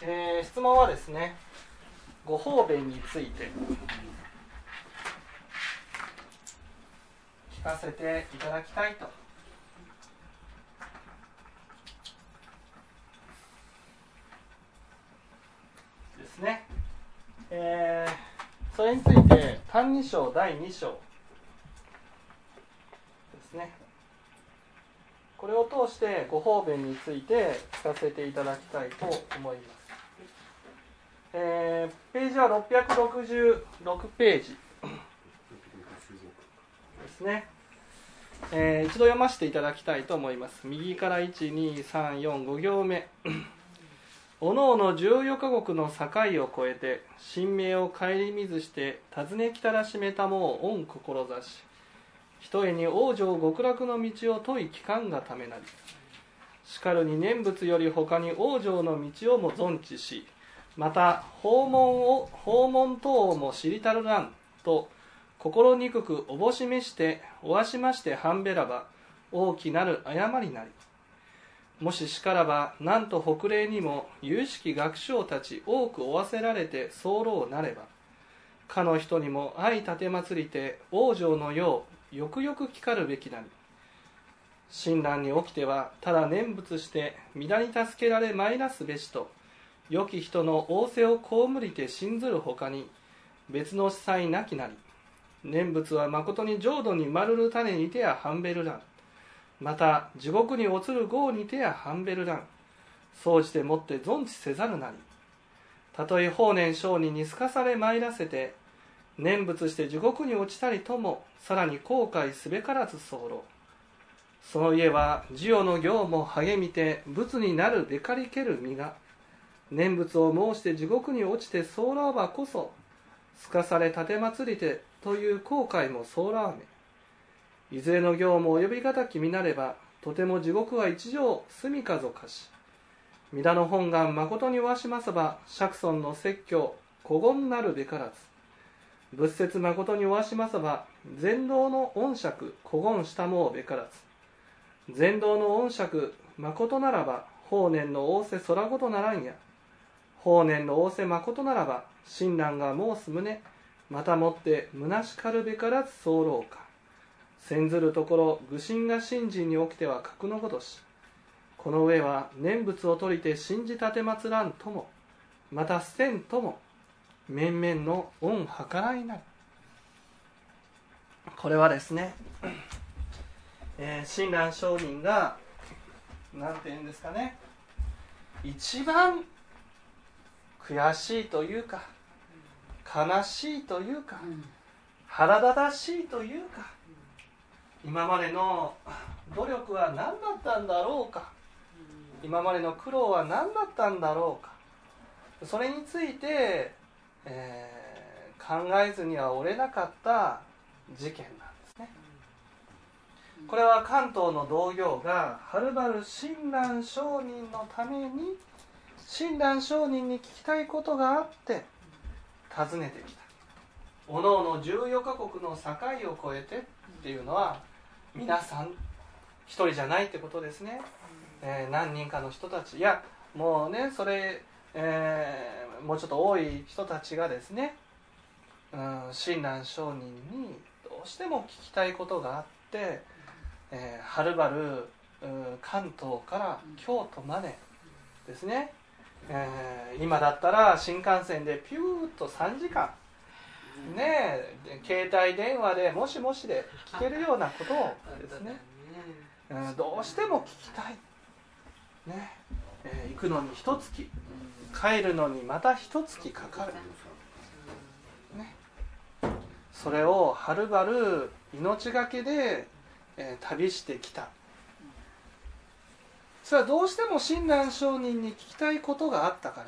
質問はですね、ご方便について聞かせていただきたいと。ですね。それについて「歎異抄」第2章ですね。これを通してご方便について聞かせていただきたいと思います。ページは666ページですね。一度読ませていただきたいと思います。右から1、2、3、4、5行目。おのおの14カ国の境を越えて神明を顧みずして尋ねきたらしめたもを御志し、ひとえに往生極楽の道を問い聞かんがためなり、しかるに念仏より他に往生の道をも存知し、また訪問等をも知りたるらんと心にくくおぼしめしておわしまして半べらば大きなる誤りなり。もししからばなんと北嶺にも有識学生たち多くおわせられて候なれば、かの人にも相立てまつりて往生のようよくよく聞かるべきなり。親鸞に起きてはただ念仏して皆に助けられまいらすべしと、良き人の仰せを被りて信ずるほかに別の司祭なきなり。念仏は誠に浄土に丸る種にてや半べるらん。また地獄に落つる業にてや半べるらん。総じてもって存知せざるなり。たとえ法然上人にすかされまいらせて念仏して地獄に落ちたりとも、さらに後悔すべからず候。その家は授与の行も励みて仏になるべかりける身が、念仏を申して地獄に落ちて候ばこそすかされ立てまつりてという後悔も候わめ。いずれの行も及びがたき身なれば、とても地獄は一条住みかぞかし、御陀の本願誠にわしますば釈尊の説教古言なるべからず、仏説誠にわしますば禅道の恩釈古言したもうべからず、禅道の恩釈誠ならば法然の仰せ空ごとならんや。法然の仰せ誠ならば親鸞が申す旨、またもって虚しかるべからず候か。先ずるところ愚心が信心に起きては格のごとし、この上は念仏を取りて信じ立てまつらんとも、またせんとも面々の恩計らいなり。これはですね、親鸞上人がなんていうんですかね、一番悔しいというか悲しいというか腹立たしいというか、今までの努力は何だったんだろうか、今までの苦労は何だったんだろうか、それについて、考えずには折れなかった事件なんですね。これは関東の同業がはるばる親鸞上人のために親鸞上人に聞きたいことがあって訪ねてきた。おのおの14カ国の境を越えてっていうのは皆さん一人じゃないってことですね。何人かの人たち、いやもうねそれ、もうちょっと多い人たちがですね、親鸞上人にどうしても聞きたいことがあって、はるばる関東から京都までですね、今だったら新幹線でピューッと3時間ね、携帯電話でもしもしで聞けるようなことをですね、どうしても聞きたい、ね、行くのに1月、帰るのにまた1月かかる、ね、それをはるばる命がけで、旅してきた。それはどうしても親鸞上人に聞きたいことがあったから、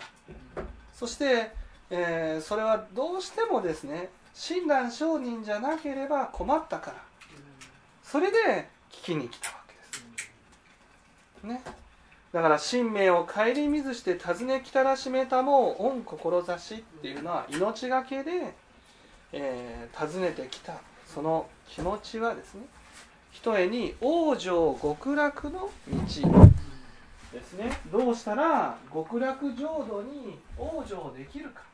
そしてそれはどうしてもですね親鸞上人じゃなければ困ったから、それで聞きに来たわけですね。だから神明を顧みずして尋ねきたらしめたも御志っていうのは命がけで、尋ねてきたその気持ちはですね、ひとえに往生極楽の道ですね、どうしたら極楽浄土に往生できるか。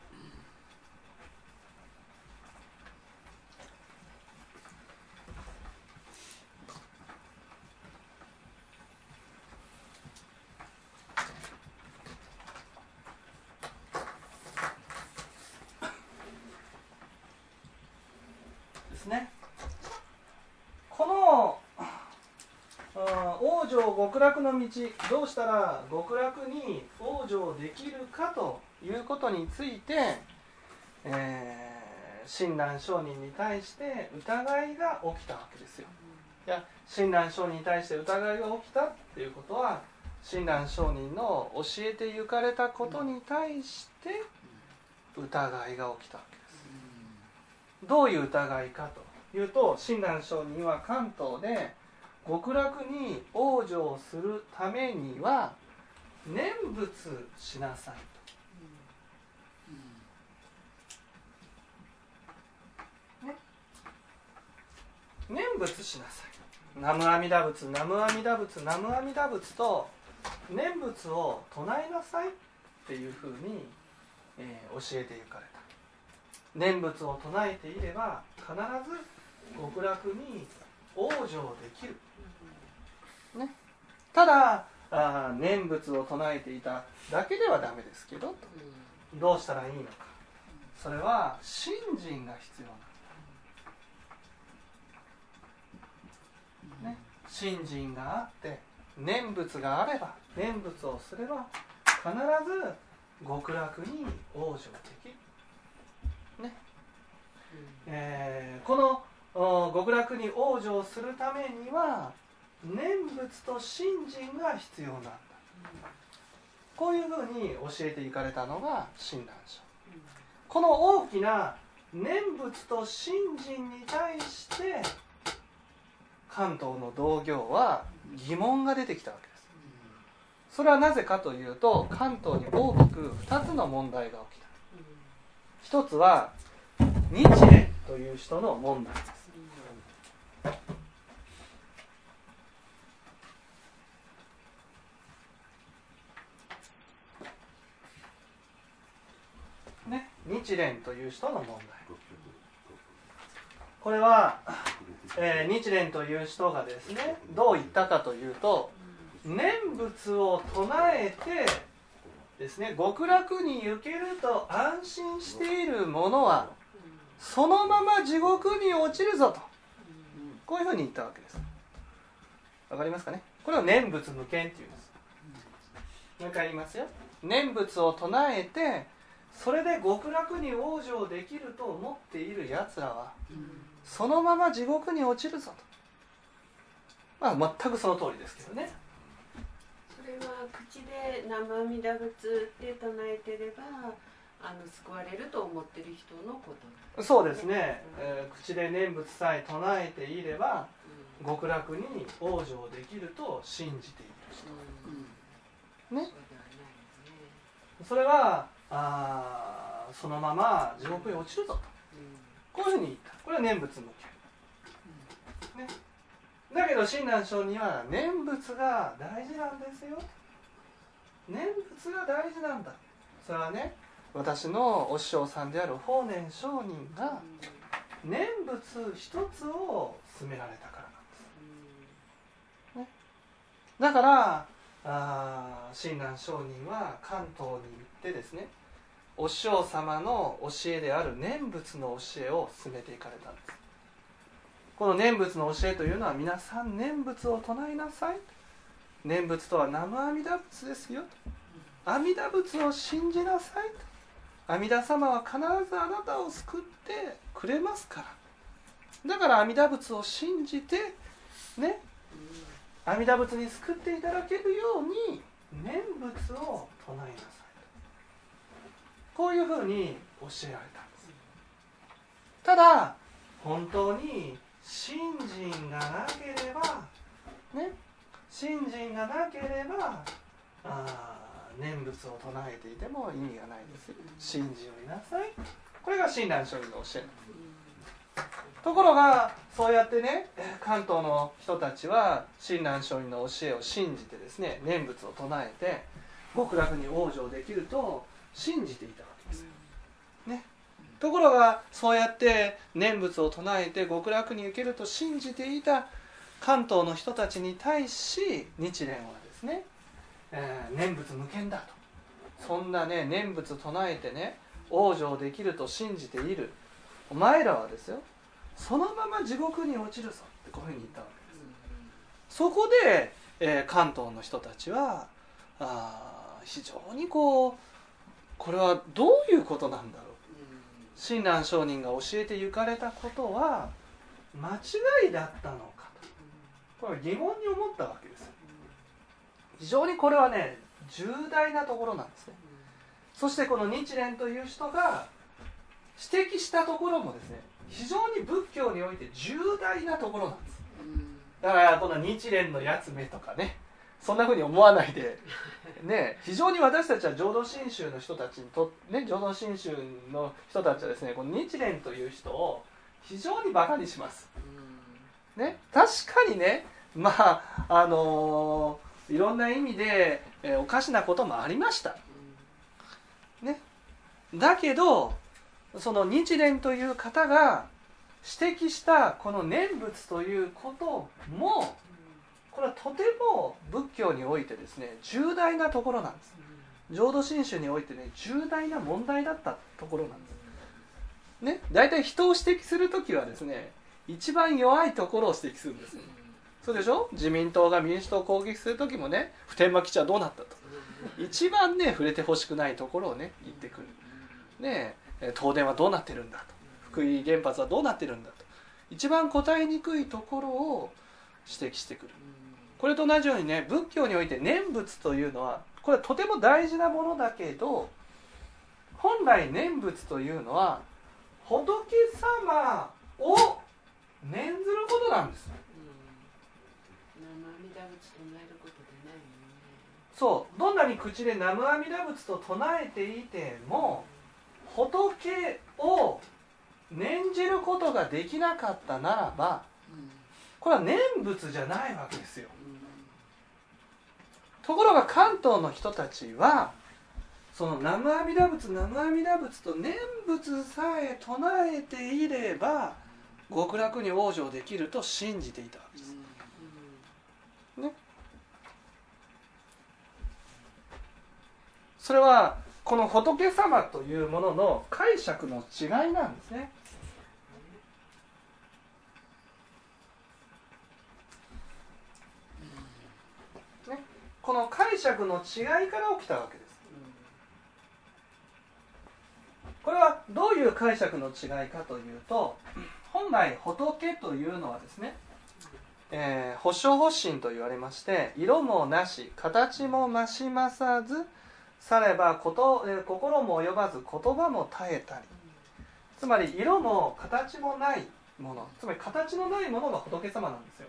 ですね。この往生極楽の道、どうしたら極楽に往生できるかということについて、親鸞上人に対して疑いが起きたわけですよ。いや、親鸞上人に対して疑いが起きたっていうことは、親鸞上人の教えてゆかれたことに対して疑いが起きたわけです。どういう疑いかというと、親鸞上人は関東で極楽に往生するためには念仏しなさいと、ね、念仏しなさい。南無阿弥陀仏、南無阿弥陀仏、南無阿弥陀仏と念仏を唱えなさいっていうふうに、教えてゆかれた。念仏を唱えていれば必ず極楽に往生できる、ね、ただ念仏を唱えていただけではダメですけど、どうしたらいいのか。それは信心が必要なんだ、ね、信心があって念仏があれば、念仏をすれば必ず極楽に往生できる、ね、この極楽に往生するためには念仏と信心が必要なんだ、こういうふうに教えていかれたのが親鸞上。この大きな念仏と信心に対して関東の道行は疑問が出てきたわけです。それはなぜかというと、関東に大きく2つの問題が起きた。一つは日蓮という人の問題です。ね、日蓮という人の問題。これは、日蓮という人がですね、どう言ったかというと、念仏を唱えてですね、極楽に行けると安心している者はそのまま地獄に落ちるぞと、こういうふうに言ったわけです。わかりますかね。これを念仏無間っていうんです。もう一回言いますよ。念仏を唱えてそれで極楽に往生できると思っているやつらはそのまま地獄に落ちるぞと、全くその通りですけどね。 それは口で南無阿弥陀仏って唱えてれば救われると思ってる人のこと、 そうですね、口で念仏さえ唱えていれば、極楽に往生できると信じている人、ね、それはそのまま地獄へ落ちるぞと、こういうふうに言った。これは念仏無間、ね、だけど親鸞上人は念仏が大事なんですよ、念仏が大事なんだ。それはね、私のお師匠さんである法然上人が念仏一つを勧められたからなんです、ね、だから親鸞上人は関東に行ってですね、お師匠様の教えである念仏の教えを進めていかれたんです。この念仏の教えというのは、皆さん念仏を唱えなさい、念仏とは南無阿弥陀仏ですよ、阿弥陀仏を信じなさいと、阿弥陀様は必ずあなたを救ってくれますから、だから阿弥陀仏を信じてね、阿弥陀仏に救っていただけるように念仏を唱えなさいと、こういうふうに教えられたんです。ただ本当に信心がなければね、信心がなければ念仏を唱えていても意味がないですよ。信心を得なさい、これが親鸞上人の教えなんです。 ところがそうやってね、関東の人たちは親鸞聖人の教えを信じてですね、念仏を唱えて極楽に往生できると信じていたわけですよ、ね、ところがそうやって念仏を唱えて極楽に行けると信じていた関東の人たちに対し、日蓮はですね、念仏無間だと、そんなね念仏唱えてね往生できると信じているお前らはですよ、そのまま地獄に落ちるぞってこういうふうに言ったわけです。そこで、関東の人たちは非常にこれはどういうことなんだろう、親鸞聖人が教えて行かれたことは間違いだったのかと、これ疑問に思ったわけですよ。非常にこれはね重大なところなんですね。そしてこの日蓮という人が指摘したところもですね、非常に仏教において重大なところなんです。だからこの日蓮のやつめとかね、そんなふうに思わないでね、非常に私たちは浄土真宗の人たちにとね、浄土真宗の人たちはですね、この日蓮という人を非常にバカにします、ね、確かにね、まあいろんな意味で、おかしなこともありました、ね、だけどその日蓮という方が指摘したこの念仏ということも、これはとても仏教においてですね重大なところなんです。浄土真宗においてね重大な問題だったところなんですね。だいたい人を指摘するときはですね、一番弱いところを指摘するんです。そうでしょ。自民党が民主党を攻撃するときもね、普天間基地はどうなったと、一番ね触れてほしくないところをね言ってくる。ね、東電はどうなってるんだと、福井原発はどうなってるんだと、一番答えにくいところを指摘してくる。これと同じようにね、仏教において念仏というのはこれはとても大事なものだけど、本来念仏というのは仏様を念ずることなんです。そう、どんなに口で南無阿弥陀仏と唱えていても仏を念じることができなかったならば、これは念仏じゃないわけですよ。ところが関東の人たちはその南無阿弥陀仏南無阿弥陀仏と念仏さえ唱えていれば極楽に往生できると信じていたわけです、ね、それはこの仏様というものの解釈の違いなんですね。この解釈の違いから起きたわけです。これはどういう解釈の違いかというと、本来仏というのはですね、保証発心と言われまして、色もなし形も増し増さずされば心も及ばず言葉も絶えたり、つまり色も形もないもの、つまり形のないものが仏様なんですよ、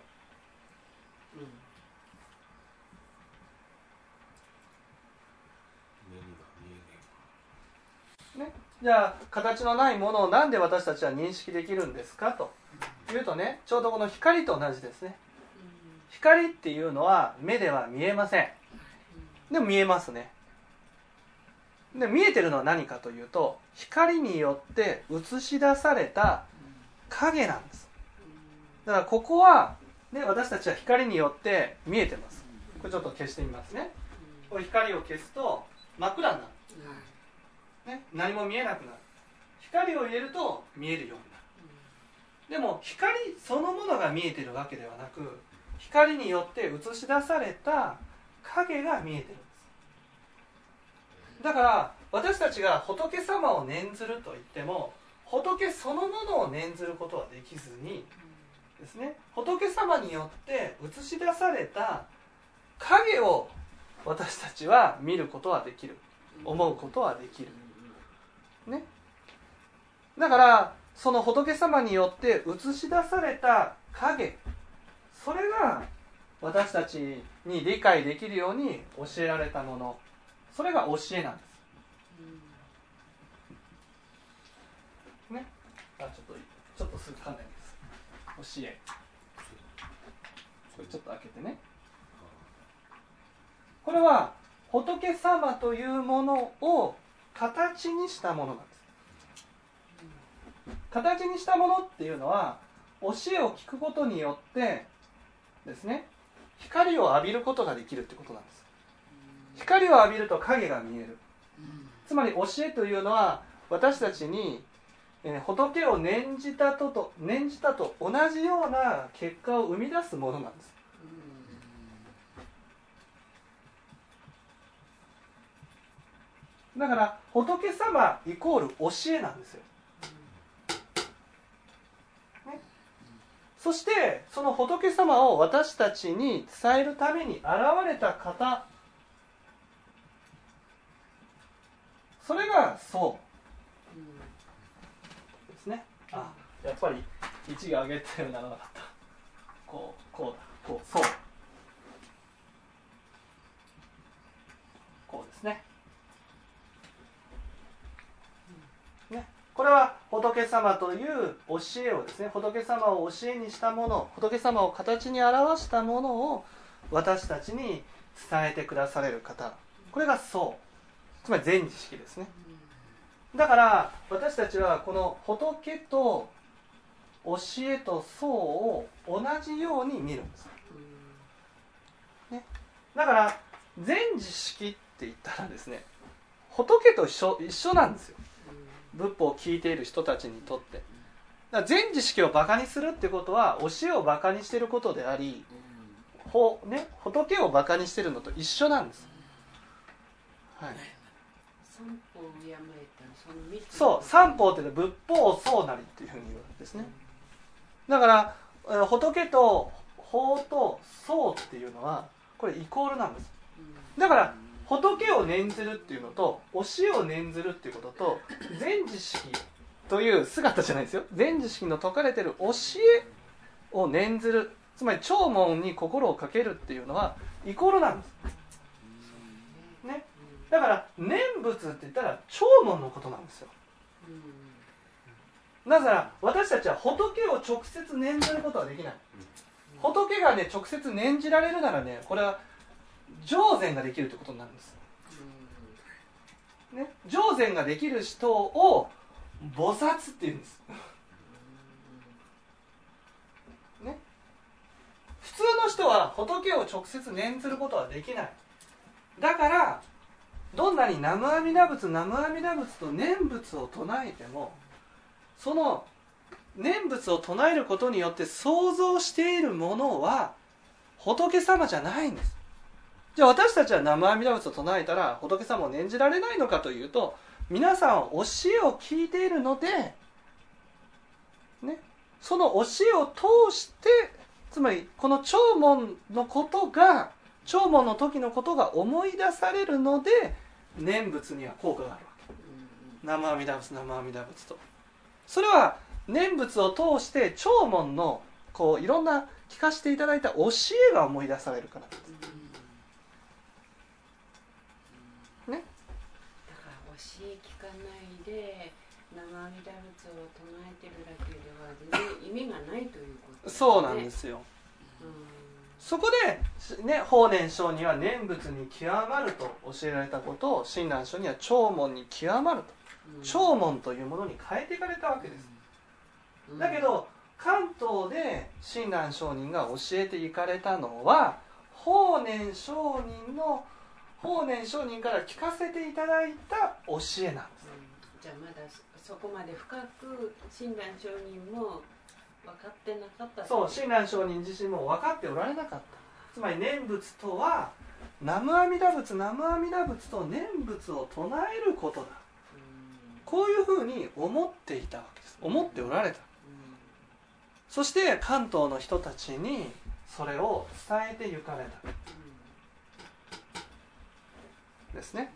ね、じゃあ形のないものをなんで私たちは認識できるんですかというとね、ちょうどこの光と同じですね。光っていうのは目では見えません。でも見えますね。で見えてるのは何かというと、光によって映し出された影なんです。だからここは、ね、私たちは光によって見えてます。これちょっと消してみますね。これ光を消すと真っ暗になる、ね、何も見えなくなる。光を入れると見えるようになる。でも光そのものが見えてるわけではなく、光によって映し出された影が見えてるんです。だから私たちが仏様を念ずるといっても、仏そのものを念ずることはできずにですね、仏様によって映し出された影を私たちは見ることはできる、思うことはできる、ね、だからその仏様によって映し出された影、それが私たちに理解できるように教えられたもの、それが教えなんです、ね、ちょっとすぐ考えます。 教え、ちょっと開けてね。これは仏様というものを形にしたものなんです。形にしたものっていうのは、教えを聞くことによってですね、光を浴びることができるってことなんです。光を浴びると影が見える。つまり教えというのは、私たちに仏を念じたと同じような結果を生み出すものなんです。だから仏様イコール教えなんですよ、ね、そしてその仏様を私たちに伝えるために現れた方、それがそうですね。あ、やっぱり1が上げたようにならなかった。こうだ、こう、そうこうですね。これは仏様という教えをですね、仏様を教えにしたもの、仏様を形に表したものを私たちに伝えてくだされる方、これがそう、つまり全知識ですね。だから私たちはこの仏と教えとそうを同じように見るんです、ね、だから全知識って言ったらですね、仏と一緒なんですよ、仏法を聞いている人たちにとって。だから全知識をバカにするってことは教えをバカにしていることであり、仏をバカにしているのと一緒なんです、はい、 三法を敬えたその3つ。 そう、三法っていうのは仏法そうなりっていうふうに言うんですね。だから仏と法とそうっていうのはこれイコールなんです。だから仏を念ずるっていうのと教えを念ずるっていうことと全知識という姿じゃないですよ。全知識の説かれている教えを念ずる、つまり聴聞に心をかけるっていうのはイコールなんです、ね、だから念仏って言ったら聴聞のことなんですよ。なぜなら私たちは仏を直接念ずることはできない。仏がね直接念じられるならね、これは成禅ができるということになるんです、ね、成禅ができる人を菩薩って言うんです、ね、普通の人は仏を直接念ずることはできない。だからどんなに南無阿弥陀仏南無阿弥陀仏と念仏を唱えても、その念仏を唱えることによって想像しているものは仏様じゃないんです。じゃあ私たちは南無阿弥陀仏を唱えたら仏様を念じられないのかというと、皆さんは教えを聞いているので、ね、その教えを通して、つまりこの聴聞のことが、聴聞の時のことが思い出されるので念仏には効果があるわけ。南無阿弥陀仏南無阿弥陀仏と、それは念仏を通して聴聞のこういろんな聞かせていただいた教えが思い出されるからです、ね、だから教え聞かないで南無阿弥陀仏を唱えてるだけでは全然意味がないということですね。 そうなんですよ、そこで、ね、法然上人は念仏に極まると教えられたことを親鸞上人は聴聞に極まると、聴聞というものに変えていかれたわけです。だけど関東で親鸞上人が教えていかれたのは法然上人から聞かせていただいた教えなんです、じゃあまだそこまで深く親鸞上人も分かってなかった。 そう、親鸞上人自身も分かっておられなかった。つまり念仏とは南無阿弥陀仏南無阿弥陀仏と念仏を唱えることだ、こういうふうに思っていたわけです。思っておられた。そして関東の人たちにそれを伝えて行かれたですね。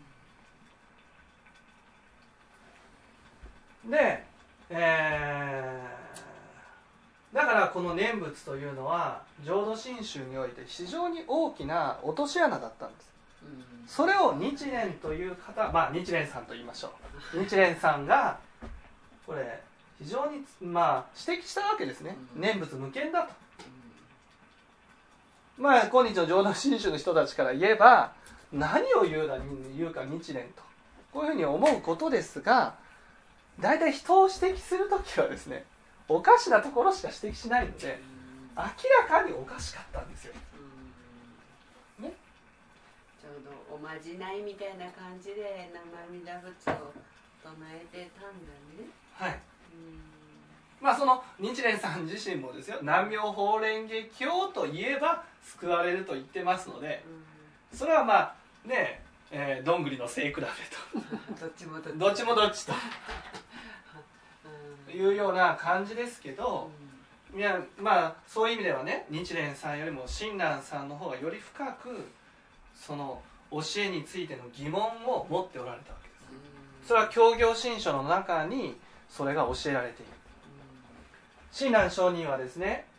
で、だからこの念仏というのは浄土真宗において非常に大きな落とし穴だったんです。それを日蓮という方、日蓮さんと言いましょう。日蓮さんがこれ非常にまあ指摘したわけですね。念仏無権だと。まあ今日の浄土真宗の人たちから言えば何を言うか日蓮とこういうふうに思うことですが、大体人を指摘するときはですね、おかしなところしか指摘しないので、明らかにおかしかったんですよ。ね、 ちょうどおまじないみたいな感じで生阿弥陀仏を唱えてたんだね。 はい。まあその日蓮さん自身もですよ、南無妙法蓮華経といえば救われると言ってますので、それはまあね、どんぐりの背比べとどっちもどっちもどっちというような感じですけど、いやまあそういう意味ではね、日蓮さんよりも親鸞さんの方がより深くその教えについての疑問を持っておられたわけです。それは教行信書の中にそれが教えられている。親鸞上人はですね、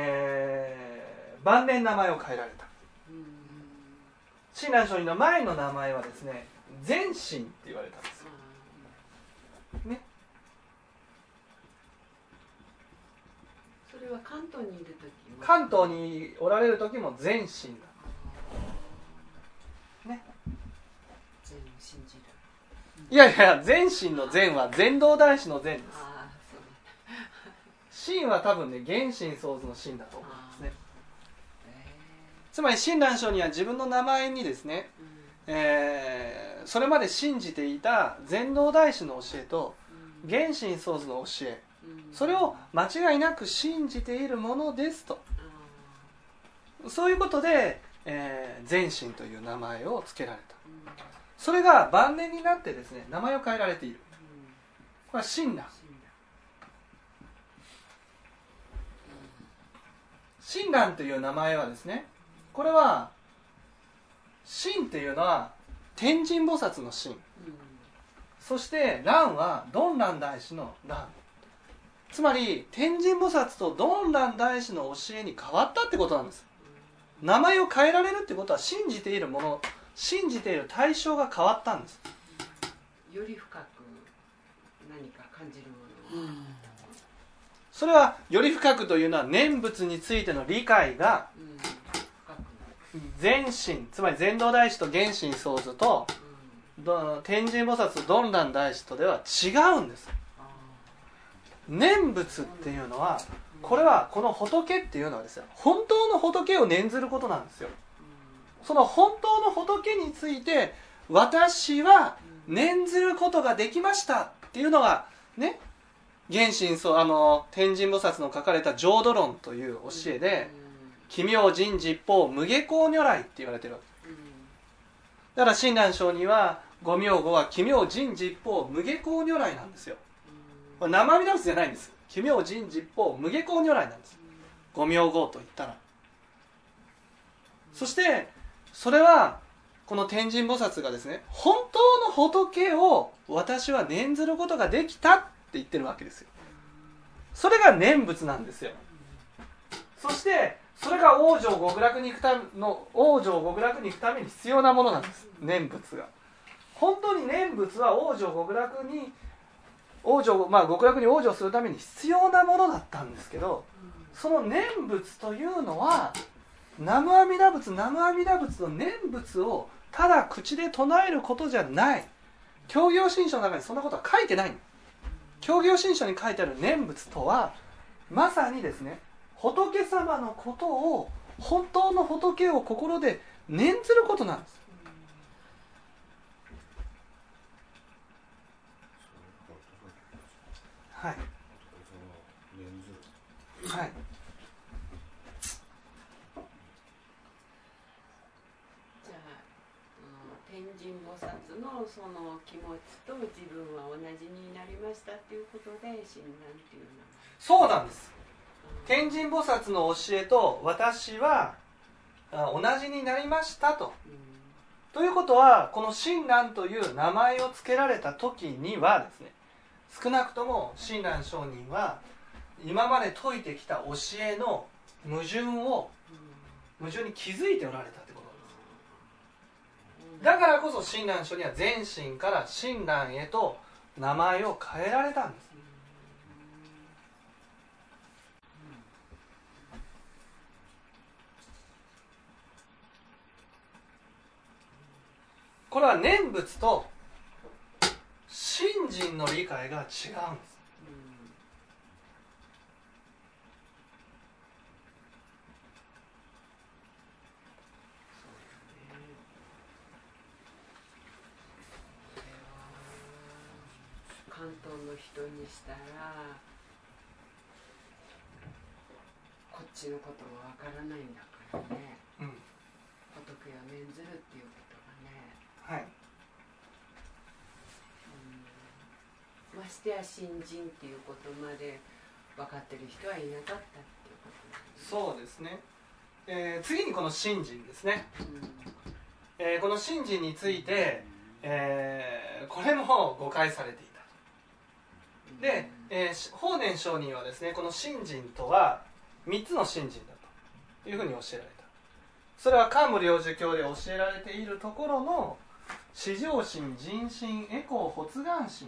晩年名前を変えられた。親鸞上人の前の名前はですね、善信って言われたんですよ、ね、 それは関東にいる時も、 関東におられる時も善信だ、ね、 善を信じる。 いやいや、善信の善は禅道大師の善です。信は多分ね、原神創造の信だと思うんですね。つまり親鸞上人は自分の名前にですね、それまで信じていた禅道大師の教えと原神創造の教え、それを間違いなく信じているものですと、そういうことで、善信という名前を付けられた。それが晩年になってですね、名前を変えられている。これは親鸞。親鸞という名前はですね、これは親っていうのは天神菩薩の親、そして鸞は曇鸞大師の鸞。つまり天神菩薩と曇鸞大師の教えに変わったってことなんです。名前を変えられるってことは、信じているもの、信じている対象が変わったんです。 より深く何か感じるもの、 それはより深くというのは、念仏についての理解が善信、つまり禅道大師と原神創造と、天神菩薩と曇鸞大師とでは違うんです。念仏っていうのは、これはこの仏っていうのはですよ、本当の仏を念ずることなんですよ。その本当の仏について私は念ずることができましたっていうのがね、原神天神菩薩の書かれた浄土論という教えで、奇妙人実法無下校如来って言われてるわけだから、親鸞上人はご名号は奇妙人実法無下校如来なんですよ。これ生阿弥陀仏じゃないんです。奇妙人実法無下校如来なんです、ご名号と言ったら。そしてそれはこの天神菩薩がですね、本当の仏を私は念ずることができたって言ってるわけですよ。それが念仏なんですよ。そしてそれが往生極楽に行くために必要なものなんです、念仏が。本当に念仏は極楽に往生するために必要なものだったんですけど、その念仏というのは南無阿弥陀仏の念仏をただ口で唱えることじゃない。教行信書の中にそんなことは書いてない。教行信書に書いてある念仏とは、まさにですね、仏様のことを、本当の仏を心で念ずることなんです。はい。はい。 天神菩薩のその気持ちと自分は同じになりましたっていうことで親鸞っていうのは。 そうなんです。天神菩薩の教えと私は同じになりましたと、ということは、この親鸞という名前を付けられた時にはですね、少なくとも親鸞上人は今まで説いてきた教えの矛盾に気づいておられたってことなんです。だからこそ親鸞上人は善信から親鸞へと名前を変えられたんです。 これは念仏と信心の理解が違うんです。 関東の人にしたらこっちのことがわからないんだからね、仏は念ずるっていうことがね、ましてや信心っていうことまで分かってる人はいなかったっていうことなんですね。 そうですね。次にこの信心ですね。この信心について、これも誤解されていた。で、法然上人はですね、この信心とは3つの信心だというふうに教えられた。それは漢武領事経で教えられているところの至上心、人心、回向、発願心。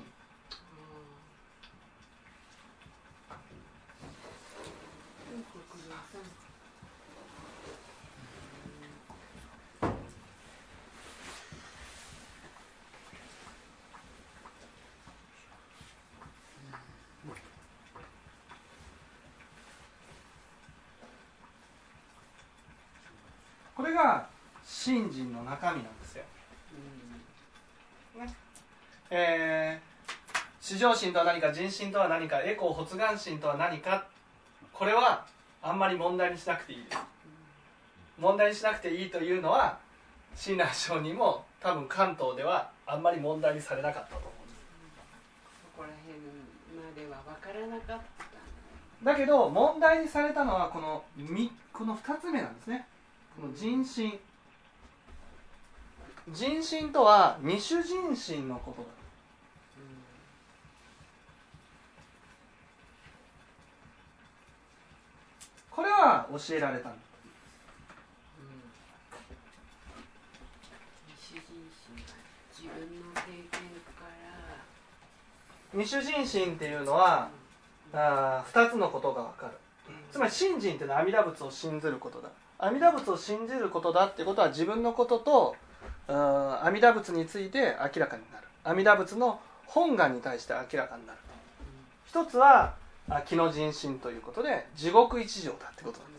これが信心の中身なんですよ。至上心とは何か、人心とは何か、回向発願心とは何か、これはあんまり問題にしなくていいです。問題にしなくていいというのは親鸞上人も多分関東ではあんまり問題にされなかったと思うんです。 そこら辺までは分からなかった。 だけど問題にされたのはこの2つ目なんですね。この人心。人心とは二種人心のことだ。これは教えられたんだ。 二種人心は自分の経験から二種人心っていうのは、2つのことが分かる。つまり信心っていうのは阿弥陀仏を信ずることだ。阿弥陀仏を信じることだってことは自分のことと阿弥陀仏について明らかになる。阿弥陀仏の本願に対して明らかになる。一つは気の人心ということで地獄一条だってことなんです。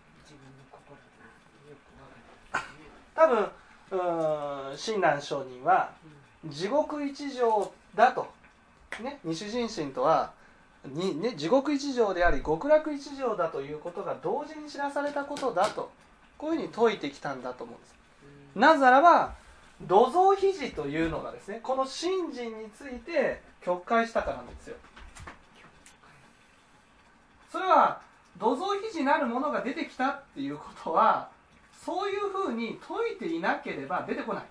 多分親鸞上人は地獄一条だと、ね、二種人心とは地獄一条であり極楽一条だということが同時に知らされたことだと、こういうふうに説いてきたんだと思うんです。なぜならば土蔵肘というのがですね、この信心について曲解したからなんですよ。それは土蔵肘なるものが出てきたっていうことはそういうふうに説いていなければ出てこない。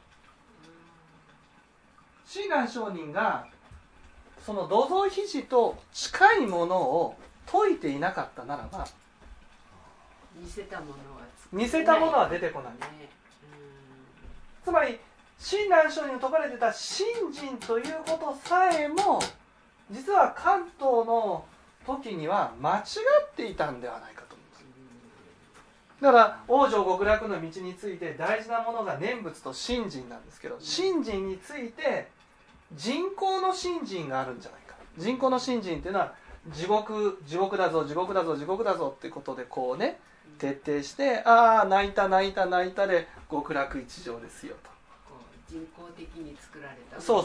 親鸞上人がその土蔵肘と近いものを説いていなかったならば似せたものは出てこない、つまり親鸞上人に説かれてた信心ということさえも実は関東の時には間違っていたんではないかと思います。だから往生極楽の道について大事なものが念仏と信心なんですけど、信心について人工の信心があるんじゃないか。人工の信心っていうのは地獄だぞ地獄だぞ地獄だぞってことでこうね徹底して、泣いたで極楽一条ですよと。 人工的に作られた。 そう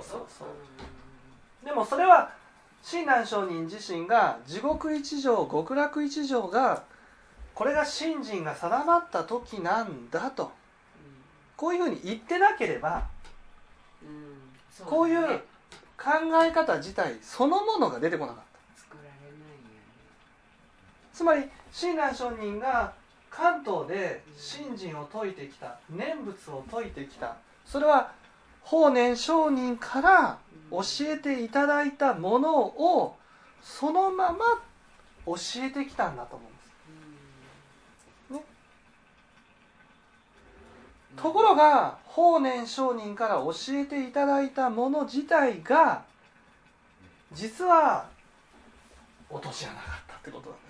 。でもそれは親鸞上人自身が地獄一条極楽一条がこれが信心が定まった時なんだと、こういうふうに言ってなければ、こういう考え方自体そのものが出てこなかった。 作られないよね。 つまり親鸞上人が関東で信心を説いてきた、念仏を説いてきた、それは法然上人から教えていただいたものをそのまま教えてきたんだと思うんです、ね、ところが法然上人から教えていただいたもの自体が実は落とし穴があったってことなんです。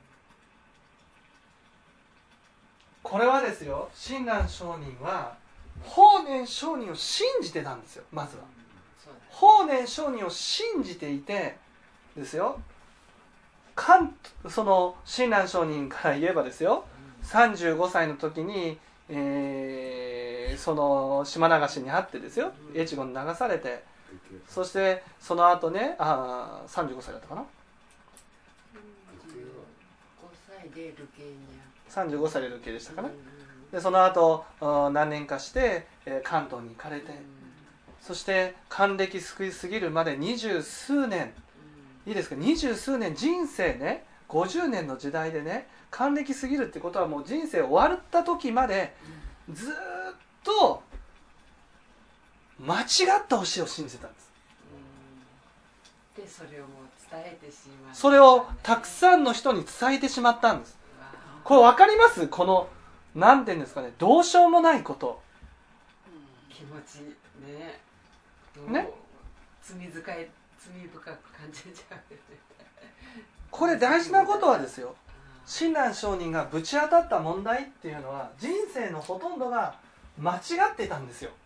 これはですよ、親鸞上人は法然上人を信じてたんですよ。まずは法然上人を信じていてですよ、その親鸞上人から言えばですよ、35歳の時に、その島流しにあってですよ、越後に流されて、そしてその後ね、35歳だったかな、35歳で流刑でしたかね。でその後何年かして関東に行かれて、そして還暦過ぎるまで20数年、いいですか、20数年、人生ね50年の時代でね、還暦過ぎるってことはもう人生終わった時までずっと間違った教えを信じてたんです。 でそれをもう伝えてしまった、 それをたくさんの人に伝えてしまったんです。これ分かります？このなんていうんですかね、どうしようもないこと、 気持ちね、罪深く感じちゃう。 これ大事なことはですよ、親鸞上人がぶち当たった問題っていうのは人生のほとんどが間違ってたんですよ。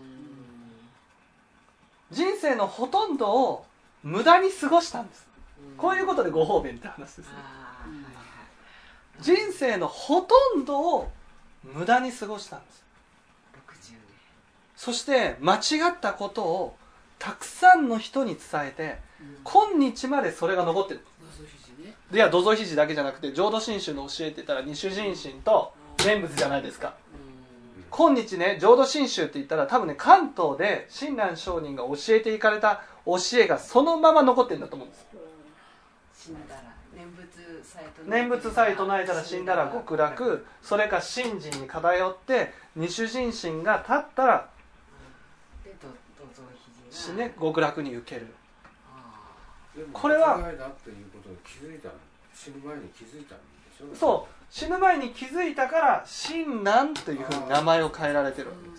人生のほとんどを無駄に過ごしたんです。こういうことでご褒美って話ですね。人生のほとんどを無駄に過ごしたんです。 60年。 そして間違ったことをたくさんの人に伝えて、今日までそれが残ってる。いや、土蔵肘だけじゃなくて浄土真宗の教えって言ったら二種人心と念仏じゃないですか。今日ね、浄土真宗って言ったら多分ね、関東で親鸞上人が教えていかれた教えがそのまま残ってるんだと思うんです。 死んだら念仏さえ唱えたら死んだら極楽、それか信心に偏って二種人心が立ったら死ね、極楽に受ける。これは死ぬ前に気づいたんでしょ。 そう、死ぬ前に気づいたから親鸞というふうに名前を変えられてるわけです。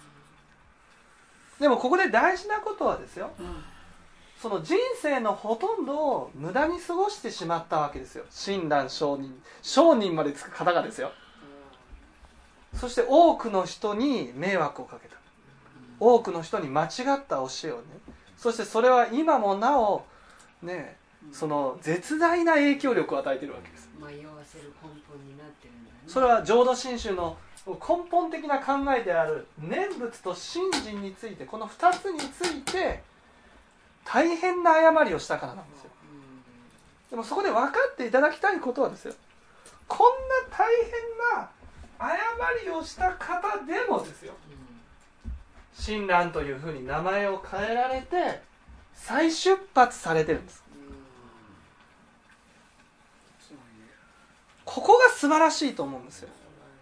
でもここで大事なことはですよ、その人生のほとんどを無駄に過ごしてしまったわけですよ。親鸞上人までつく方がですよ。そして多くの人に迷惑をかけた、多くの人に間違った教えをね、そしてそれは今もなおね、その絶大な影響力を与えているわけです。 迷わせる根本になってるんだね。 それは浄土真宗の根本的な考えである念仏と信心について、この2つについて大変な誤りをしたからなんですよ。でもそこで分かっていただきたいことはですよ、こんな大変な誤りをした方でもですよ、親鸞というふうに名前を変えられて再出発されてるんです。ここが素晴らしいと思うんですよ。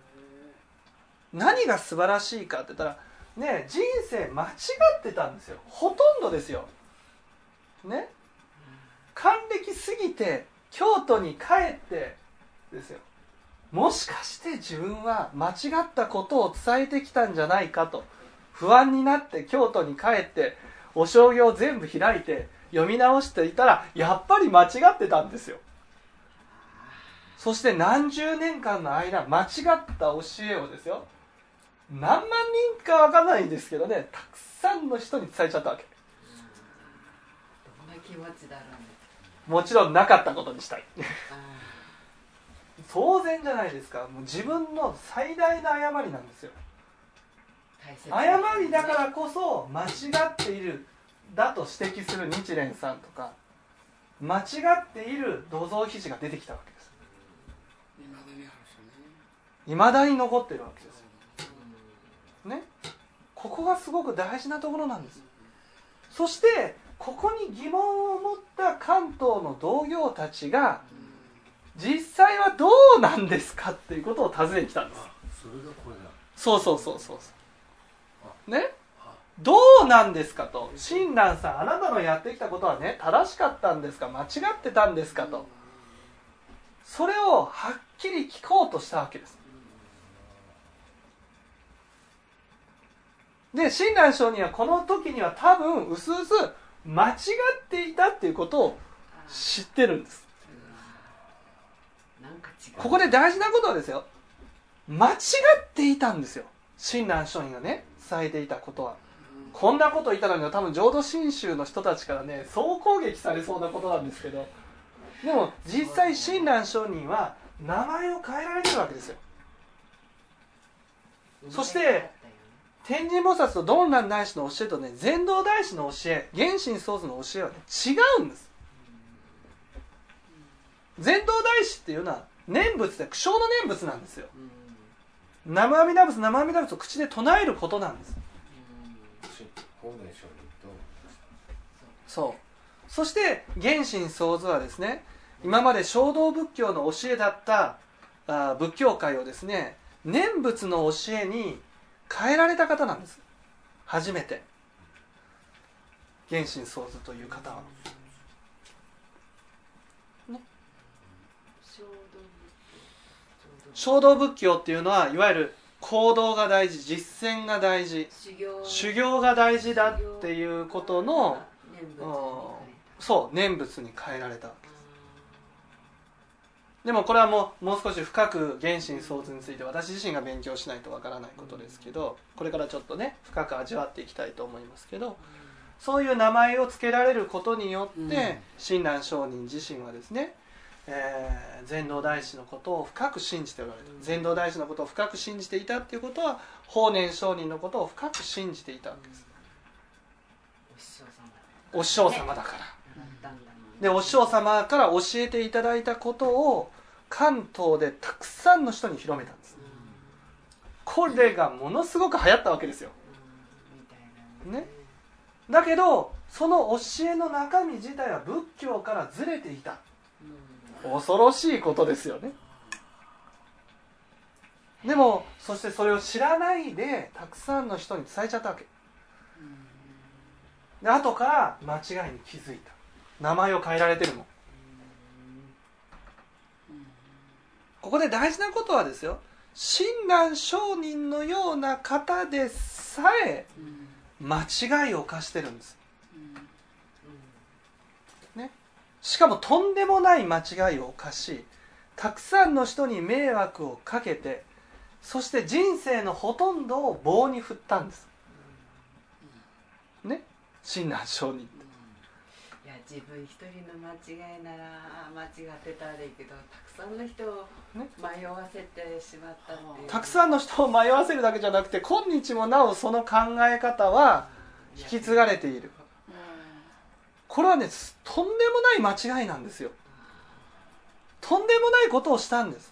何が素晴らしいかって言ったらね、人生間違ってたんですよ。ほとんどですよね。還暦過ぎて京都に帰ってですよ、もしかして自分は間違ったことを伝えてきたんじゃないかと不安になって京都に帰ってお正月を全部開いて読み直していたらやっぱり間違ってたんですよ。そして何十年間の間間違った教えをですよ、何万人か分からないんですけどね、たくさんの人に伝えちゃったわけ。 どんな気持ちだろうね。 もちろんなかったことにしたい当然じゃないですか。もう自分の最大の誤りなんですよ。誤りだからこそ間違っているだと指摘する日蓮さんとか、間違っている土蔵肘が出てきたわけです。未だに残ってるわけですよ、ね、ここがすごく大事なところなんです。そしてここに疑問を持った関東の同業たちが実際はどうなんですかっていうことを尋ねてきたんです。 それがこれだ。 そうね、どうなんですかと。親鸞さん、あなたのやってきたことはね、正しかったんですか、間違ってたんですかと、それをはっきり聞こうとしたわけです。で、親鸞上人はこの時には多分うすうす間違っていたっていうことを知ってるんです。ここで大事なことはですよ、間違っていたんですよ、 親鸞聖人がね伝えていたことは、こんなこと言ったのには多分浄土真宗の人たちからね総攻撃されそうなことなんですけど、でも実際親鸞聖人は名前を変えられてるわけですよ。そして天神菩薩と曇鸞大師の教えとね、禅道大師の教え、原神創造の教えはね違うんです。禅道大師っていうのは念仏で苦笑の念仏なんですよ。南無阿弥陀仏南無阿弥陀仏を口で唱えることなんです。そう。そして原神創造はですね、今まで正道仏教の教えだった仏教界をですね、念仏の教えに変えられた方なんです。初めて原神創造という方は、ね、正道仏教っていうのはいわゆる行動が大事、実践が大事、修行が大事だっていうことのそう念仏に変えられたわけです。でもこれはもう少し深く原神創造について私自身が勉強しないとわからないことですけど、これからちょっとね深く味わっていきたいと思いますけど、そういう名前を付けられることによって親鸞聖人自身はですね、禅道大師のことを深く信じておられた。禅道大師のことを深く信じていたっていうことは法然上人のことを深く信じていたわけです。お師匠様だから。でお師匠様から教えていただいたことを関東でたくさんの人に広めたんです。これがものすごく流行ったわけですよ、ね、だけどその教えの中身自体は仏教からずれていた。恐ろしいことですよね。でもそしてそれを知らないでたくさんの人に伝えちゃったわけで、後から間違いに気づいた。名前を変えられてるもん。ここで大事なことはですよ、親鸞聖人のような方でさえ間違いを犯してるんです、ね、しかもとんでもない間違いを犯し、たくさんの人に迷惑をかけて、そして人生のほとんどを棒に振ったんです、ね、親鸞聖人って。 いや自分一人の間違いなら間違ってたらいいけど、たくさんの人を迷わせてしまったっていう、 たくさんの人を迷わせるだけじゃなくて、今日もなおその考え方は引き継がれている。これはね、とんでもない間違いなんですよ。とんでもないことをしたんです、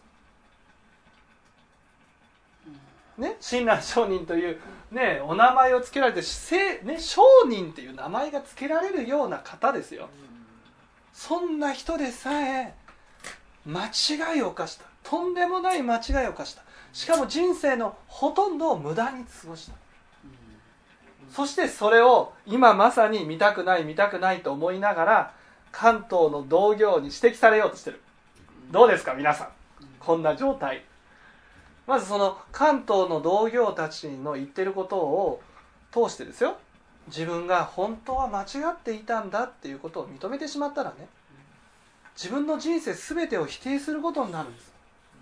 ね、親鸞聖人という、ね、お名前を付けられて、ね、聖人っていう名前が付けられるような方ですよ。そんな人でさえ間違いを犯した。とんでもない間違いを犯した。しかも人生のほとんどを無駄に過ごした。そしてそれを今まさに見たくないと思いながら関東の同業に指摘されようとしてる。どうですか皆さん、こんな状態。まずその関東の同業たちの言ってることを通してですよ、自分が本当は間違っていたんだっていうことを認めてしまったらね、自分の人生全てを否定することになるんです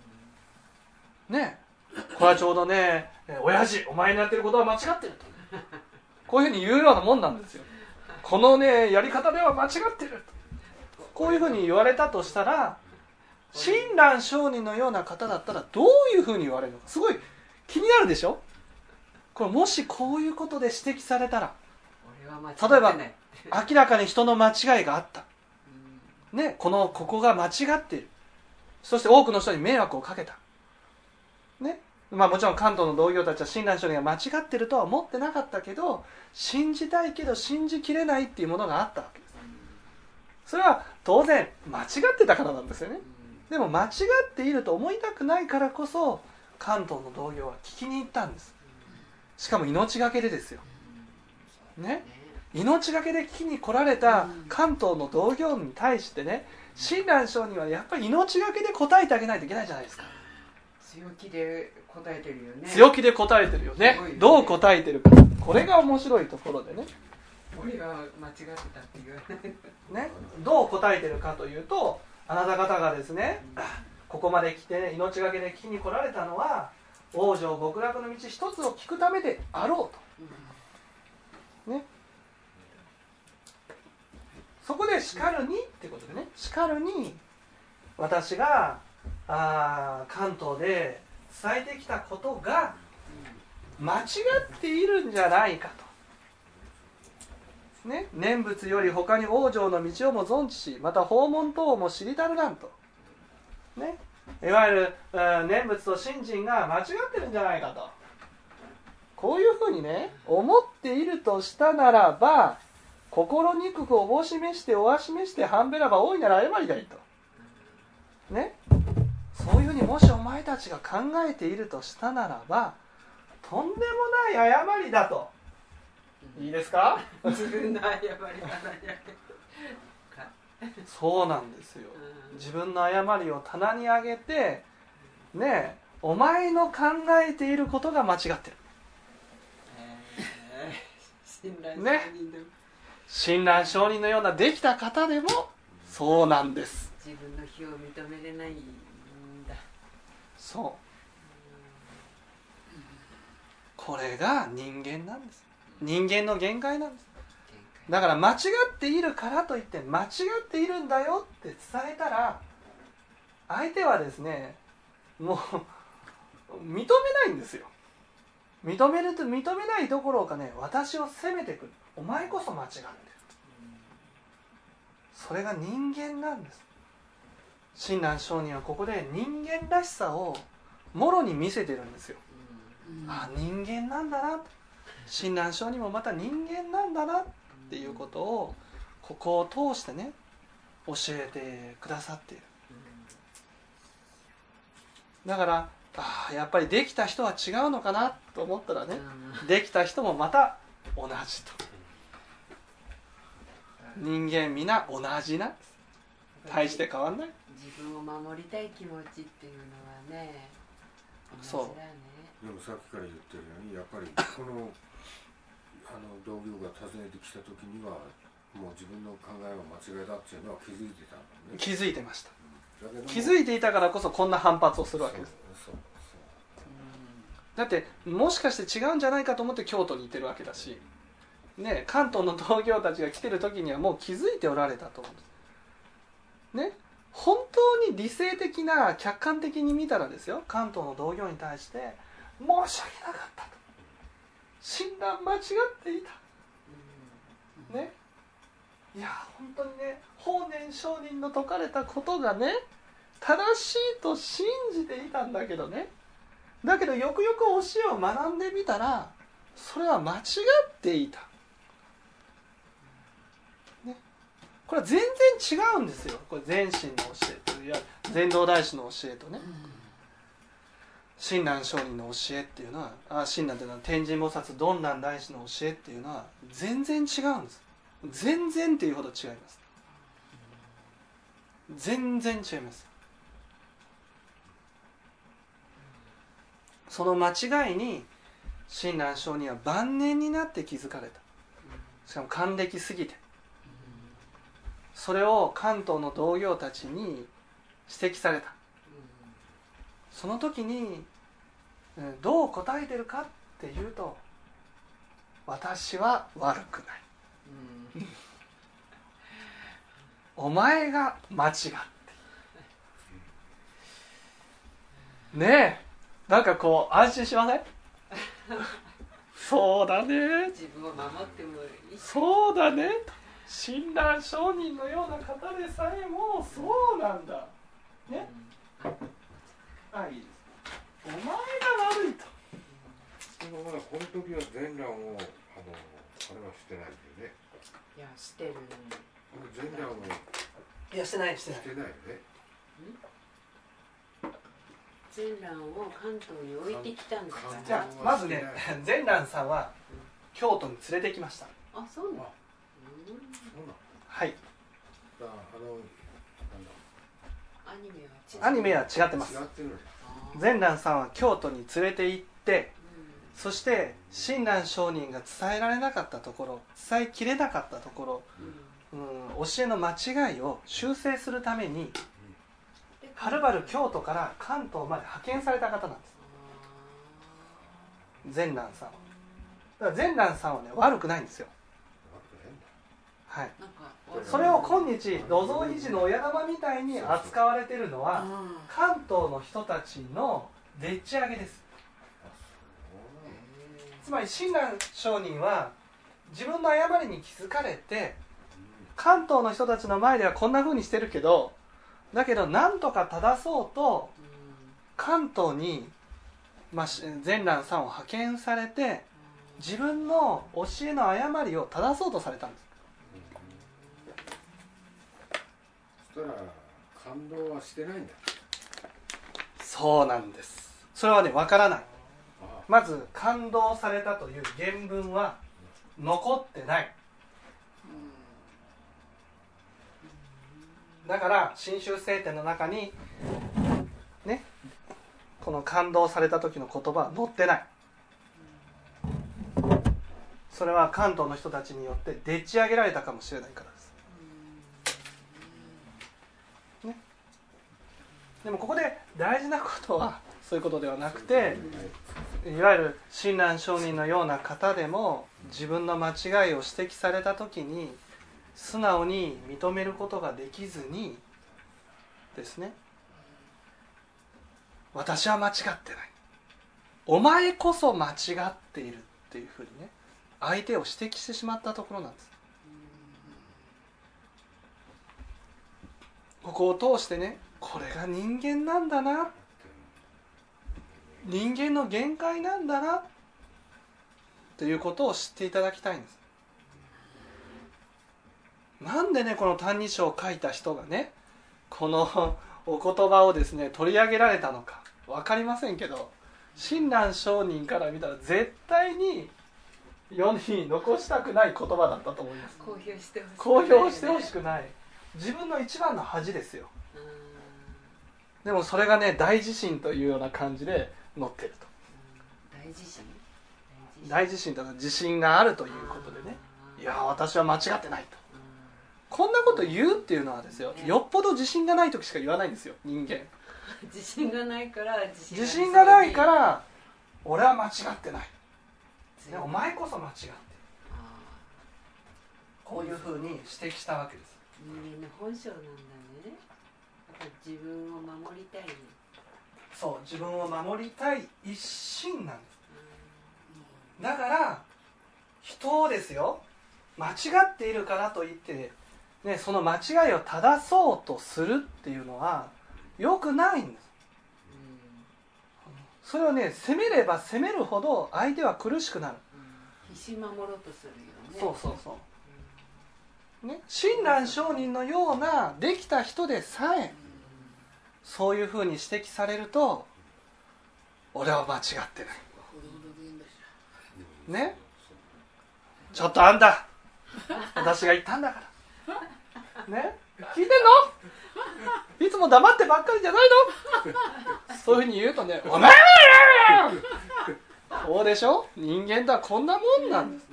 ね。これはちょうどね、親父お前のやってることは間違ってると、こういうふうに言うようなもんなんですよ。このねやり方では間違ってると、こういうふうに言われたとしたら、親鸞聖人のような方だったらどういうふうに言われるのかすごい気になるでしょ。これもしこういうことで指摘されたら、例えば明らかに人の間違いがあった、ね、ここが間違っている、そして多くの人に迷惑をかけた、ね、もちろん関東の同業たちは親鸞聖人が間違ってるとは思ってなかったけど、信じたいけど信じきれないっていうものがあったわけです。それは当然間違ってたからなんですよね。でも間違っていると思いたくないからこそ関東の同業は聞きに行ったんです。しかも命がけでですよ、ね、命がけで聞きに来られた関東の同業に対してね、親鸞聖人はやっぱり命がけで答えてあげないといけないじゃないですか。 強気で答えてるよね。 強気で答えてるよね。どう答えてるか、これが面白いところでね。 俺が間違ってたって言わないね、どう答えてるかというと、あなた方がですね、ここまで来て、命がけで聞きに来られたのは、 往生極楽の道一つを聞くためであろうとね。そこでしかるにってことでね、しかるに私が関東で伝えてきたことが間違っているんじゃないかと、ね、念仏より他に往生の道をも存知し、また訪問等も知りたるらんと、ね、いわゆる念仏と信心が間違ってるんじゃないかと、こういうふうにね思っているとしたならば、心にくくおぼしめしておわしめして半べらば大いなる誤りだいとね。そういうふうにもしお前たちが考えているとしたならば、とんでもない誤りだと。いいですか？ 自分の誤りがそうなんですよ。自分の誤りを棚に上げてね、お前の考えていることが間違ってる。ね、親鸞上人のようなできた方でもそうなんです。 自分の非を認めれないんだ。 そう。これが人間なんです。人間の限界なんです。だから間違っているからといって間違っているんだよって伝えたら、相手はですね、もう認めないんですよ。認めないどころかね、私を責めてくる。お前こそ間違ってる。それが人間なんです。親鸞上人はここで人間らしさをもろに見せてるんですよ。あ、人間なんだな、親鸞上人もまた人間なんだなっていうことをここを通してね教えてくださっている。だからやっぱりできた人は違うのかなと思ったらね、できた人もまた同じと。人間皆同じなんです。大して変わんない。 自分を守りたい気持ちっていうのはね、 そう。 でもさっきから言ってるように、やっぱりこの同業が訪ねてきた時にはもう自分の考えは間違いだっていうのは気づいてたんだね。 気づいてました。 だけど気づいていたからこそこんな反発をするわけです。だってもしかして違うんじゃないかと思って京都にいてるわけだし、ね、関東の同業たちが来てる時にはもう気づいておられたと思うんです、ね、本当に理性的な客観的に見たらですよ、関東の同業に対して申し訳なかったと、親鸞間違っていた、ね、いや本当にね、法然上人の説かれたことがね正しいと信じていたんだけどね、だけどよくよく教えを学んでみたらそれは間違っていた、ね、これは全然違うんですよ。これ全真の教えという、禅道大師の教えとね、親鸞上人の教えっていうのは、親鸞というのは天神菩薩曇鸞大師の教えっていうのは全然違うんです。全然っていうほど違います。全然違います。その間違いに親鸞上人は晩年になって気づかれた。しかも還暦すぎて、それを関東の同業たちに指摘された。その時にどう答えてるかっていうと、私は悪くない、お前が間違っている。ねえ、なんかこう安心しません？そうだね、 自分を守ってもいい。 そうだね、親鸞上人のような方でさえもそうなんだね。いいです。お前が悪いと。 でもまだこの時は全裸をあれはしてないんだよね。 いや、してる。 全裸をいや、してないしてないよね。 全裸を関東に置いてきたんだから。 じゃあまずね、全卵さんは京都に連れてきました。 あ、そうなの。 はい。 アニメは違ってます。全卵さんは京都に連れて行って、そして親鸞上人が伝えられなかったところ、伝えきれなかったところ、教えの間違いを修正するために、はるばる京都から関東まで派遣された方なんです。 善蘭さんは。だから善蘭さんはね悪くないんですよ。はい、 なんかそれを今日土蔵維持の親玉みたいに扱われているのは関東の人たちのでっち上げです。つまり親鸞上人は自分の誤りに気づかれて、関東の人たちの前ではこんな風にしてるけど、だけど何とか正そうと関東に、善蘭さんを派遣されて自分の教えの誤りを正そうとされたんです。 そしたら感動はしてないんだ。 そうなんです。それはね分からない。まず感動されたという原文は残ってない。だから真宗聖典の中にね、この感動された時の言葉は載ってない。それは関東の人たちによってでっち上げられたかもしれないからです、ね、でもここで大事なことはそういうことではなくて、いわゆる親鸞上人のような方でも自分の間違いを指摘された時に素直に認めることができずにですね、私は間違ってない、お前こそ間違っているっていうふうにね、相手を指摘してしまったところなんです。ここを通してね、これが人間なんだな、人間の限界なんだなということを知っていただきたいんです。なんでね、この「歎異抄」を書いた人がね、このお言葉をですね取り上げられたのか分かりませんけど、親鸞上人から見たら絶対に世に残したくない言葉だったと思います。 公表してほしくない、ね、 公表してほしくない。自分の一番の恥ですよ。でもそれがね、大地震というような感じで載ってると。 大地震大地震というのは地震があるということでね、いや私は間違ってないと、こんなこと言うっていうのはですよ、よっぽど自信がない時しか言わないんですよ、人間。 自信がないから自信がないから俺は間違ってない、ね、お前こそ間違ってる、こういうふうに指摘したわけです。 人間の本性なんだね。やっぱ自分を守りたいね。 そう、自分を守りたい一心なんです。だから人をですよ、間違っているからといって、ね、その間違いを正そうとするっていうのは良くないんです。それをね、責めれば責めるほど相手は苦しくなる。 必死守ろうとするよね。 そうそうそう、ね、親鸞上人のようなできた人でさえそういうふうに指摘されると、俺は間違ってないね、ちょっとあんた、私が言ったんだからね、聞いてんの？いつも黙ってばっかりじゃないの？そういうふうに言うとね、お前そうでしょ、人間とはこんなもんなんです。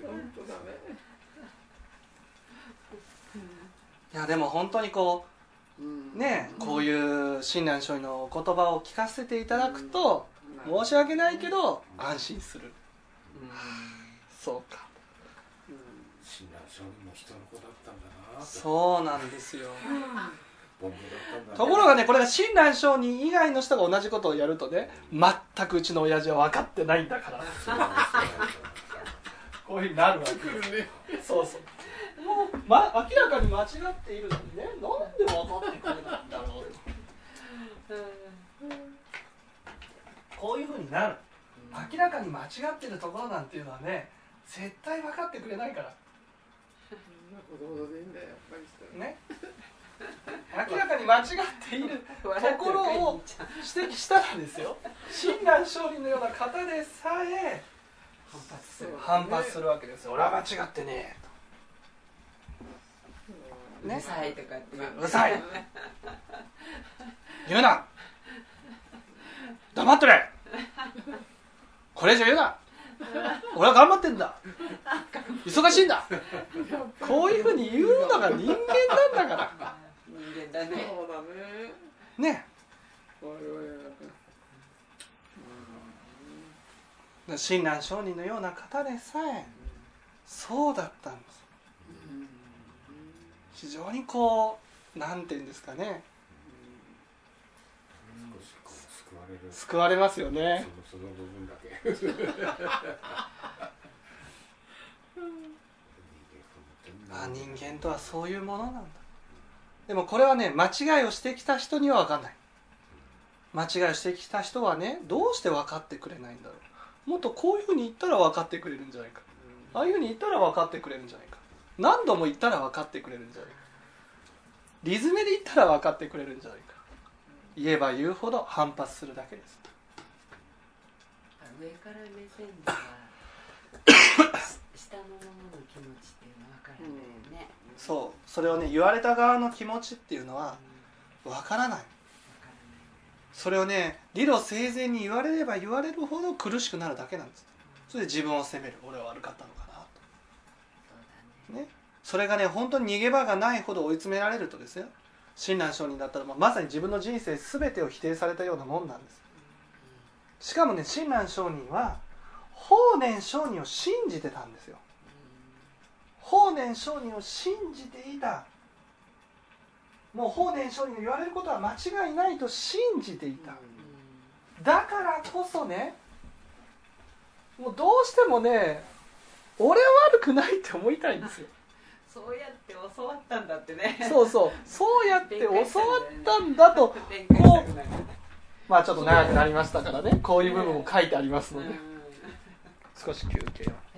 いやでも本当にこうね、こういう親鸞上人のお言葉を聞かせていただくと、申し訳ないけど安心する。そうか、 親鸞上人も人の子だったんだな。 そうなんですよ。 ボンボだったんだね。 ところがね、これが親鸞上人以外の人が同じことをやるとね、全くうちの親父は分かってないんだからこういうふうになるわけです。そうそう、もう、明らかに間違っているのにね、なんで分かってくれないんだろうとこういうふうになる。明らかに間違ってるところなんていうのはね、絶対分かってくれないからね。明らかに間違っているところを指摘したらですよ、親鸞上人のような方でさえ反発するわけですよ。俺は間違ってねえと、ね、 うるさいとかってうるさい言うな、黙ってれ、これ以上言うな、俺は頑張ってんだ、忙しいんだ、こういうふうに言うのが人間なんだから人間だね。 そうだね。 ね。 親鸞上人のような方でさえそうだったんです。非常にこうなんていうんですかね、 少しこう救われますよね。 その部分だけ人間とはそういうものなんだ。でもこれはね、間違いをしてきた人には分かんない。間違いをしてきた人はね、どうして分かってくれないんだろう。もっとこういうふうに言ったら分かってくれるんじゃないか、ああいうふうに言ったら分かってくれるんじゃないか、何度も言ったら分かってくれるんじゃないか、リズムで言ったら分かってくれるんじゃないか。言えば言うほど反発するだけです。 上から目線では下のものの気持ちっていうのは分からないよね。 そう、それをね、言われた側の気持ちっていうのは分からない。それをね、理路整然に言われれば言われるほど苦しくなるだけなんです。それで自分を責める、俺は悪かったのかなと。そうだね。それがね、本当に逃げ場がないほど追い詰められるとですよ、親鸞上人だったらまさに自分の人生全てを否定されたようなもんなんです。しかもね、親鸞上人は法然上人を信じてたんですよ。法然上人を信じていた。もう法然上人の言われることは間違いないと信じていた。だからこそね、もうどうしてもね、俺は悪くないって思いたいんですよ。 そうやって教わったんだってね。 そうそう、そうやって教わったんだと、こう、まあちょっと長くなりましたからね、こういう部分も書いてありますので、少し休憩を。